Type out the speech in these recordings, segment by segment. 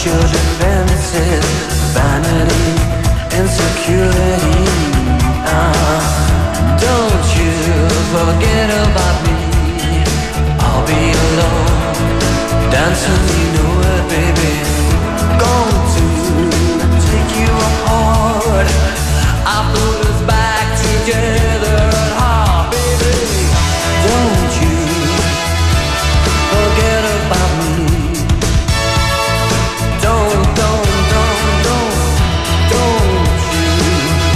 your defenses, vanity, insecurity. Don't you forget about me. I'll be alone, dancing, you know it, baby. Going to take you apart. I put us back together at heart, baby. Don't you forget about me. Don't you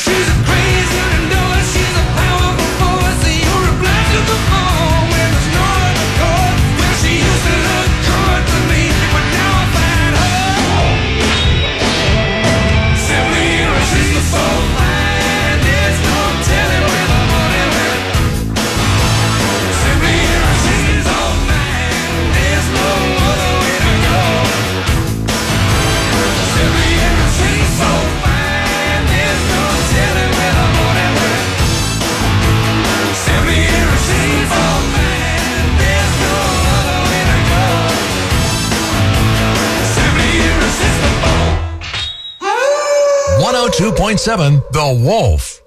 102.7 The Wolf.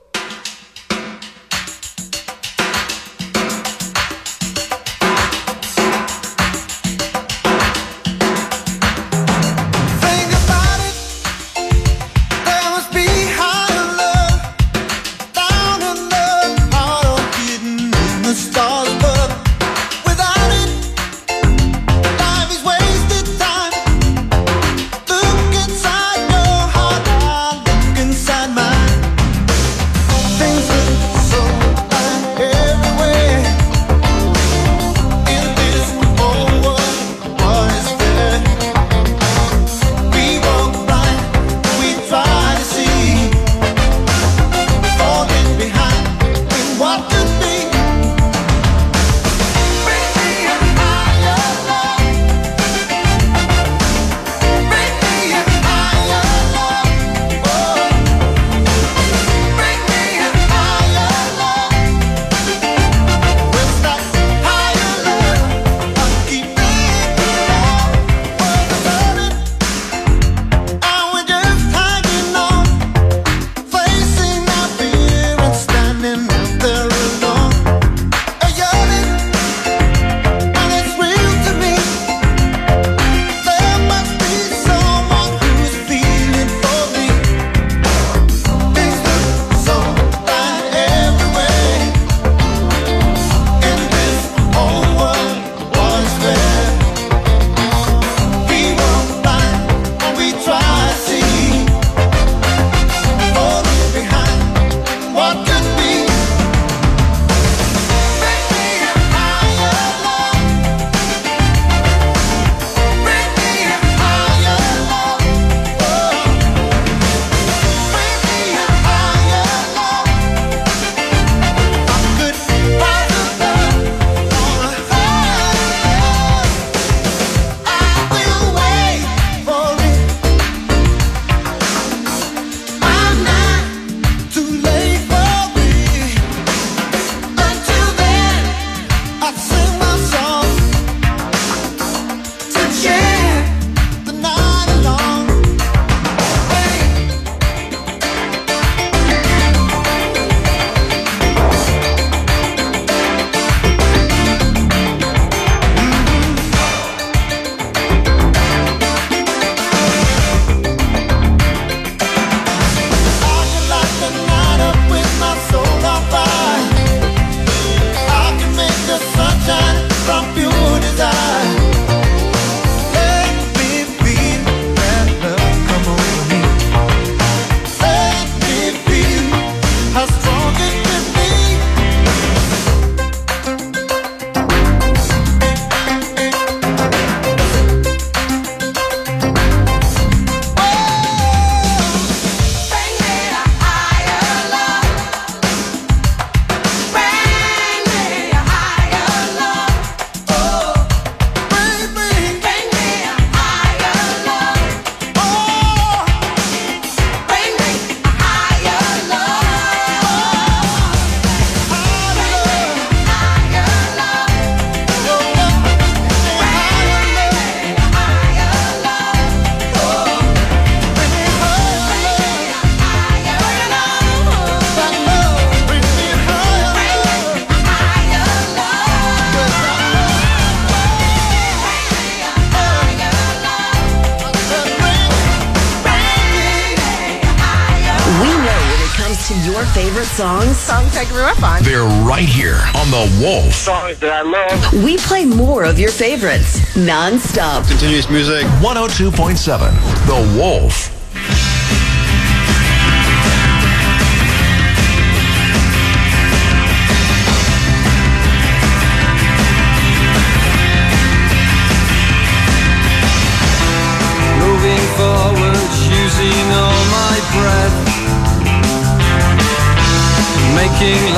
Songs I grew up on. They're right here on The Wolf. Songs that I love. We play more of your favorites non-stop. Continuous music. 102.7 The Wolf.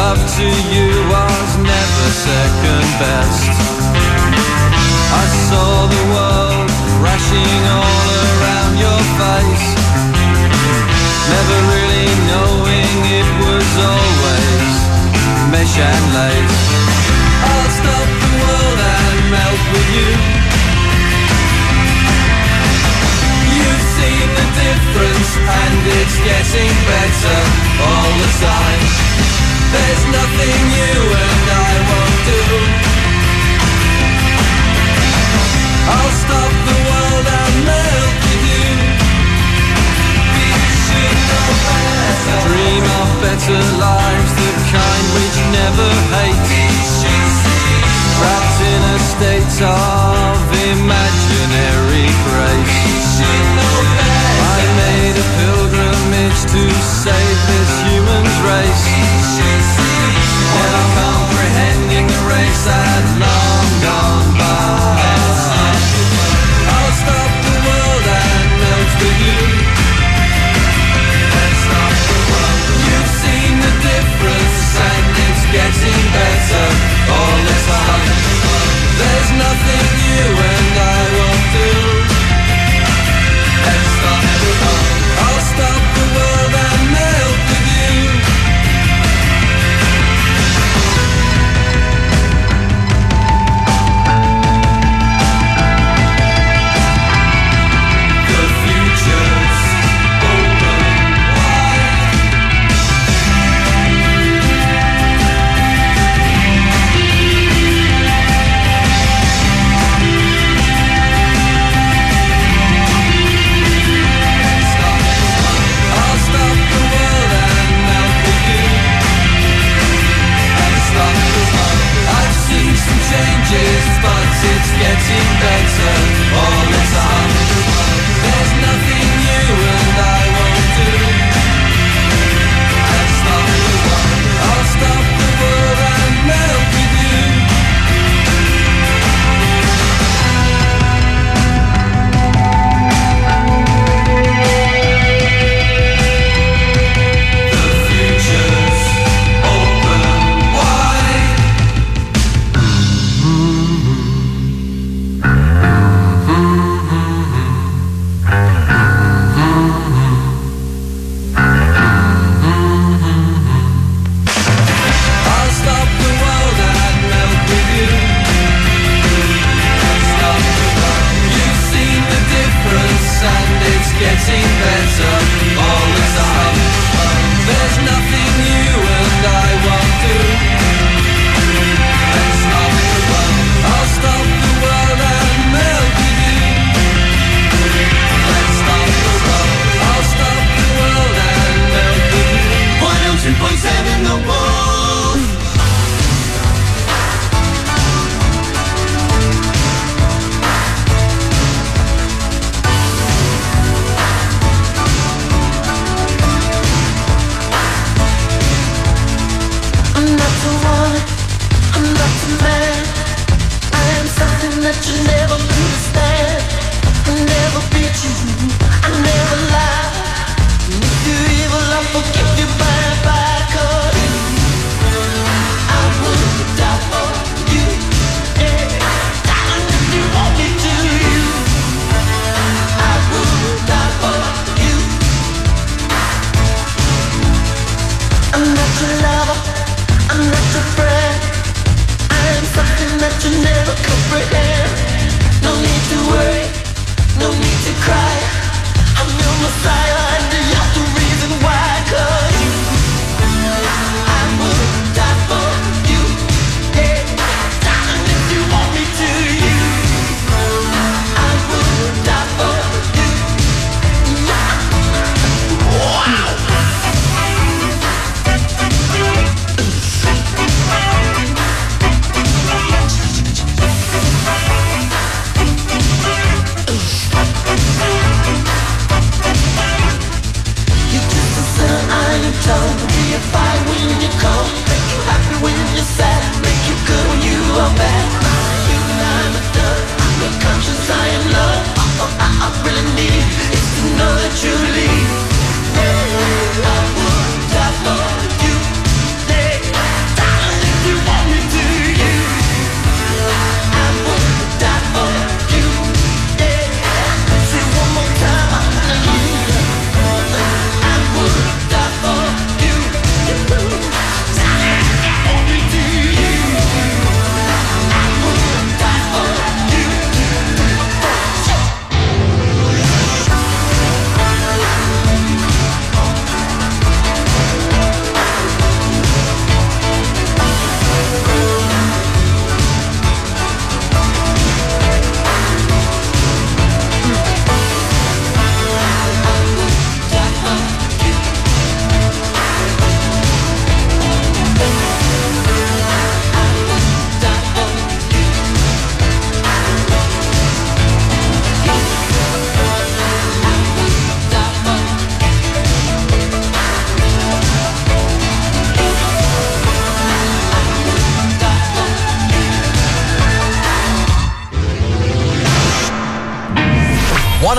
love to you was never second best. I saw the world crashing all around your face, never really knowing it was always mesh and lace. I'll stop the world and melt with you. You've seen the difference and it's getting better all the time. There's nothing you and I won't do. I'll stop the world and melt with you. We should know better. Dream of better lives, the kind which never hate. Trapped in a state of imaginary grace. I made a pilgrimage to save this human race. Never comprehending the race had long gone by. I'll stop the world and melt with you. Let's stop the world. You've seen the difference and it's getting better all the time. There's nothing you and I won't do. Let's stop the world. I'll stop the world and melt with you.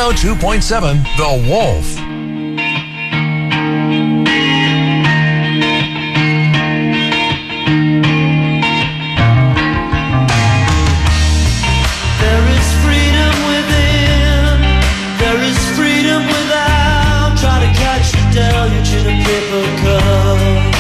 102.7 The Wolf. There is freedom within, there is freedom without. Try to catch the deluge in a paper cup.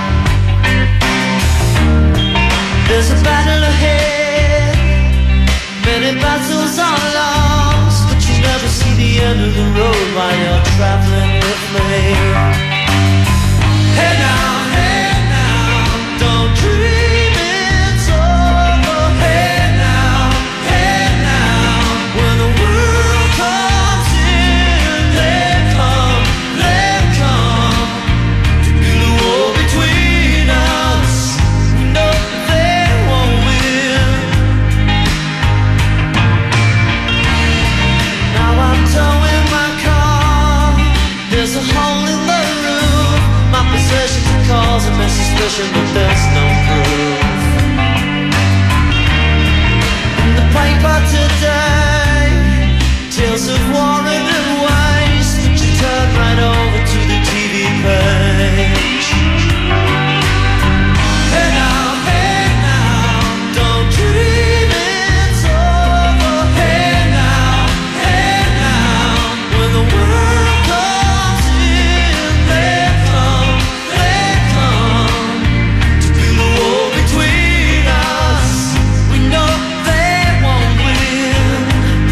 There's a battle ahead, many battles are lost, but you never see the end of the road while you're traveling with me. Hey now, don't dream it's over. Hey now, when the world comes in, they come to build a wall between us. No, they won't win. Now I'm towing my car. There's a hole in the roof. My possessions are causing me suspicion, but there's no proof. In the paper today, tales of war and waste. But you turn right over to the TV page. Hey now, don't dream it's over. Hey now, when the world comes in, they come to build a wall between us. We know they won't win.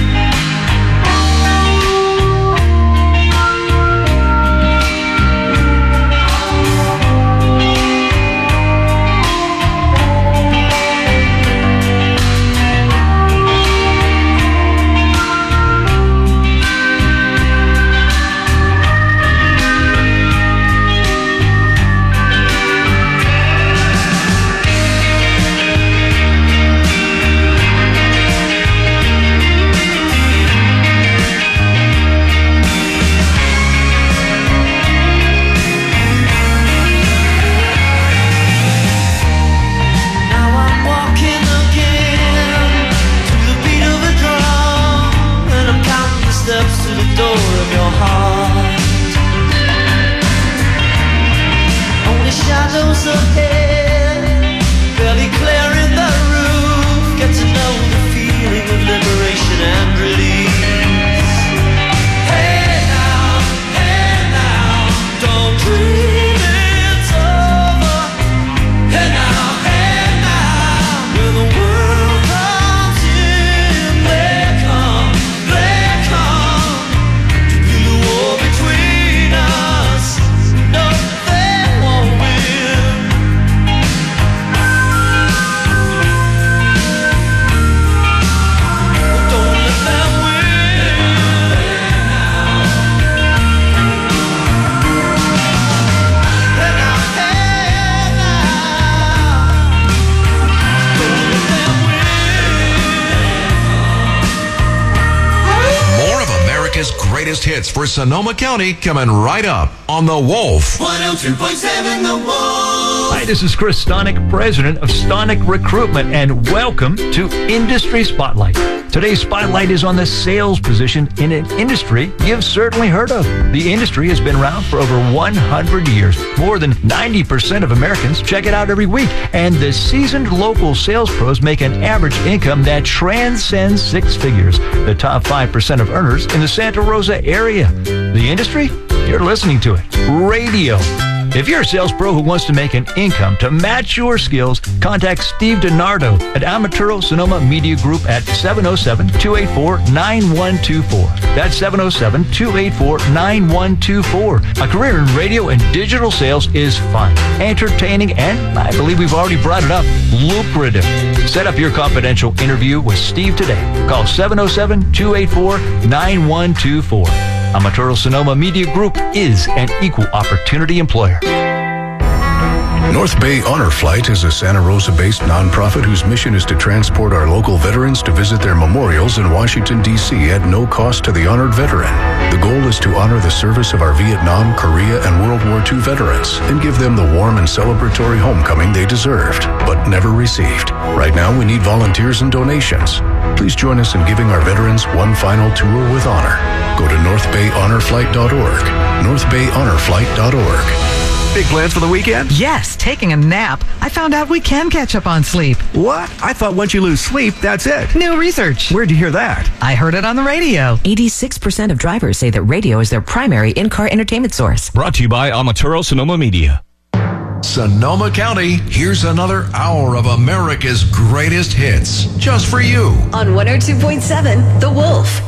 Now I'm walking again to the beat of a drum, and I'm counting the steps to the door of your heart. Only shadows ahead, barely clearing the roof. Get to know the feeling of liberation and release. Hey now, don't dream it's over. Hey now, when the world comes in, they come to build a wall between us. No, they won't win. Don't let them win. Hey now, don't let them win. More of America's greatest hits for Sonoma County coming right up on The Wolf. 102.7 The Wolf. Hi, this is Chris Stonick, president of Stonick Recruitment, and welcome to Industry Spotlight. Today's spotlight is on the sales position in an industry you've certainly heard of. The industry has been around for over 100 years. More than 90% of Americans check it out every week, and the seasoned local sales pros make an average income that transcends six figures. The top 5% of earners in the Santa Rosa area. The industry? You're listening to it. Radio. If you're a sales pro who wants to make an income to match your skills, contact Steve DiNardo at Amaturo Sonoma Media Group at 707-284-9124. That's 707-284-9124. A career in radio and digital sales is fun, entertaining, and I believe we've already brought it up, lucrative. Set up your confidential interview with Steve today. Call 707-284-9124. Amaturo Sonoma Media Group is an equal opportunity employer. North Bay Honor Flight is a Santa Rosa-based nonprofit whose mission is to transport our local veterans to visit their memorials in Washington, D.C. at no cost to the honored veteran. The goal is to honor the service of our Vietnam, Korea, and World War II veterans and give them the warm and celebratory homecoming they deserved, but never received. Right now, we need volunteers and donations. Please join us in giving our veterans one final tour with honor. Go to northbayhonorflight.org, northbayhonorflight.org. Big plans for the weekend? Yes, taking a nap. I found out we can catch up on sleep. What? I thought once you lose sleep, that's it. New research. Where'd you hear that? I heard it on the radio. 86% of drivers say that radio is their primary in-car entertainment source. Brought to you by Amaturo Sonoma Media. Sonoma County, here's another hour of America's greatest hits, just for you. On 102.7, The Wolf.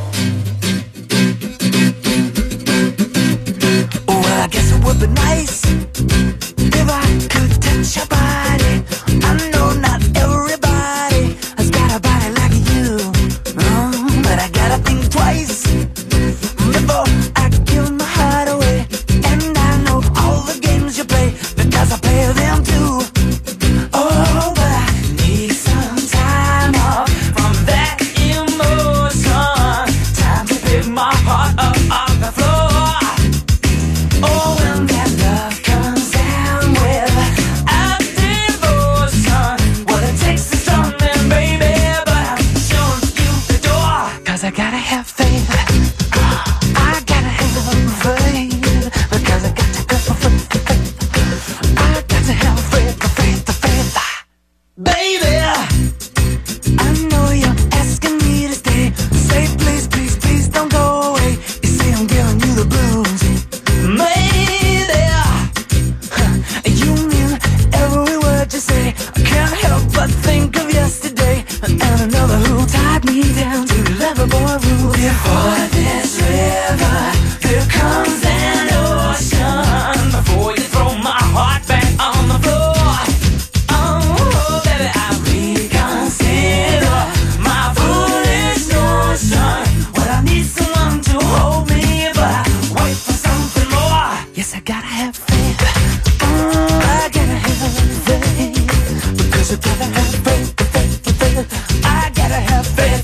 Well, I guess it would be nice if I could touch your body. I know not everybody has got a body like you, but I gotta think twice before I give my heart away. And I know all the games you play because I play them too. Oh, but I need some time off from that emotion. Time to pick my heart up off the floor. Oh, when that love comes down without devotion, well, it takes a strong man, baby, but I'm showing you the door. 'Cause I gotta have faith. I gotta have faith. Because I got to go for faith. I got to have faith, faith. Baby, I know you're asking me to stay. Say please, please, please don't go away. You say I'm giving you the blues. Maybe you mean every word you say. I can't help but think of yesterday and another who tied me down to Loverboy Rule. Before this river, here comes an ocean. Before you throw my heart back on the floor. Oh, baby, I reconsider my foolish notion. Well, I need someone to hold me, but I wait for something more. Yes, I gotta have faith. I gotta have faith. Because I gotta have faith. I gotta have faith.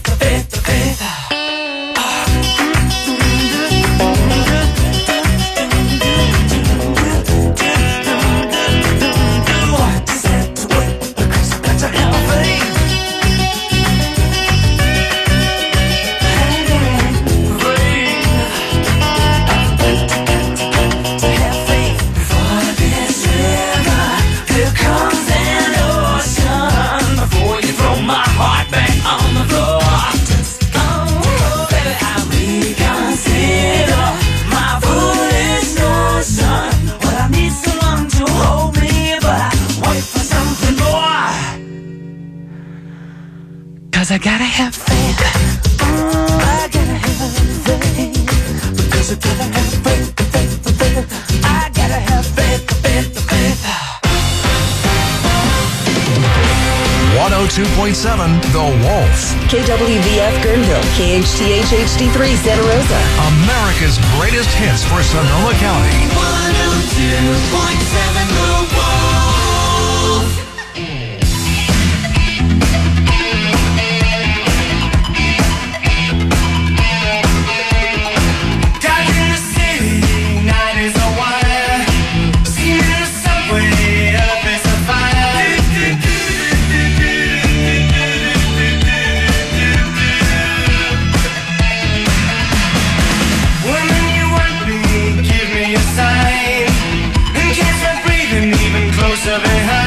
I gotta have faith. I gotta have faith. Because I gotta have faith. I gotta have faith. 102.7 The Wolf. KWVF Guerneville, KHTH HD3 Santa Rosa. America's greatest hits for Sonoma County. 102.7 The Wolf. Closer behind.